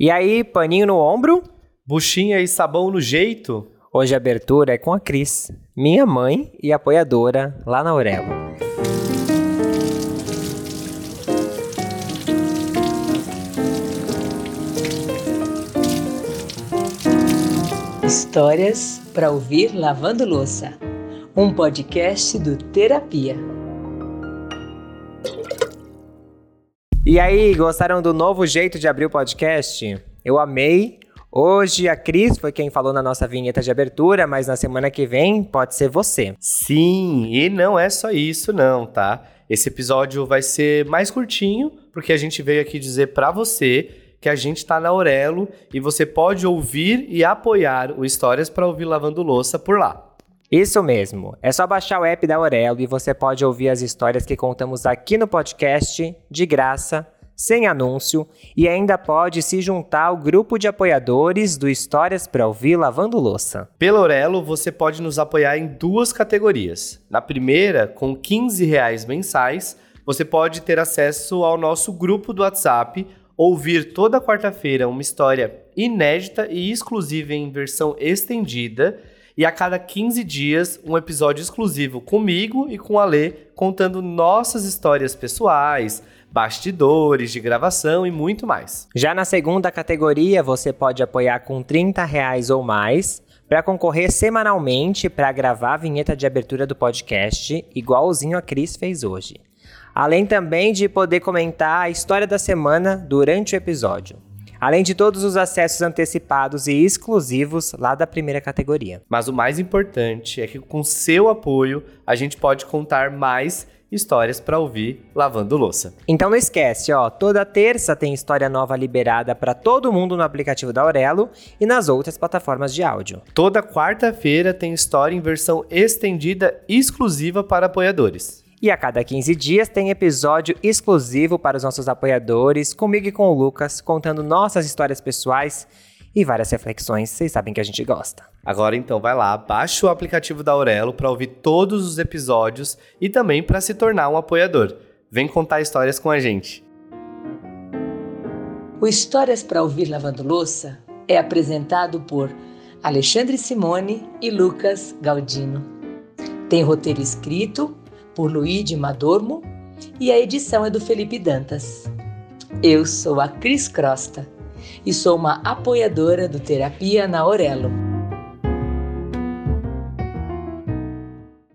E aí, paninho no ombro? Buchinha e sabão no jeito? Hoje a abertura é com a Cris, minha mãe e apoiadora lá na Aurelo. Histórias para ouvir lavando louça. Um podcast do Terapia. E aí, gostaram do novo jeito de abrir o podcast? Eu amei. Hoje a Cris foi quem falou na nossa vinheta de abertura, mas na semana que vem pode ser você. Sim, e não é só isso não, tá? Esse episódio vai ser mais curtinho, porque a gente veio aqui dizer pra você que a gente tá na Aurelo e você pode ouvir e apoiar o Histórias para Ouvir Lavando Louça por lá. Isso mesmo, é só baixar o app da Aurelo e você pode ouvir as histórias que contamos aqui no podcast, de graça, sem anúncio, e ainda pode se juntar ao grupo de apoiadores do Histórias para Ouvir Lavando Louça. Pela Aurelo, você pode nos apoiar em duas categorias. Na primeira, com R$ 15 mensais, você pode ter acesso ao nosso grupo do WhatsApp, ouvir toda quarta-feira uma história inédita e exclusiva em versão estendida, e a cada 15 dias um episódio exclusivo comigo e com a Lê, contando nossas histórias pessoais, bastidores de gravação e muito mais. Já na segunda categoria, você pode apoiar com R$ 30 ou mais para concorrer semanalmente para gravar a vinheta de abertura do podcast, igualzinho a Cris fez hoje. Além também de poder comentar a história da semana durante o episódio. Além de todos os acessos antecipados e exclusivos lá da primeira categoria. Mas o mais importante é que com seu apoio a gente pode contar mais histórias para ouvir lavando louça. Então não esquece, toda terça tem história nova liberada para todo mundo no aplicativo da Aurelo e nas outras plataformas de áudio. Toda quarta-feira tem história em versão estendida exclusiva para apoiadores. E a cada 15 dias tem episódio exclusivo para os nossos apoiadores, comigo e com o Lucas, contando nossas histórias pessoais e várias reflexões, vocês sabem que a gente gosta. Agora então vai lá, baixa o aplicativo da Aurelo para ouvir todos os episódios e também para se tornar um apoiador. Vem contar histórias com a gente. O Histórias para Ouvir Lavando Louça é apresentado por Alexandre Simone e Lucas Galdino. Tem roteiro escrito por Luíde Madormo e a edição é do Felipe Dantas. Eu sou a Cris Crosta e sou uma apoiadora do Terapia na Aurelo.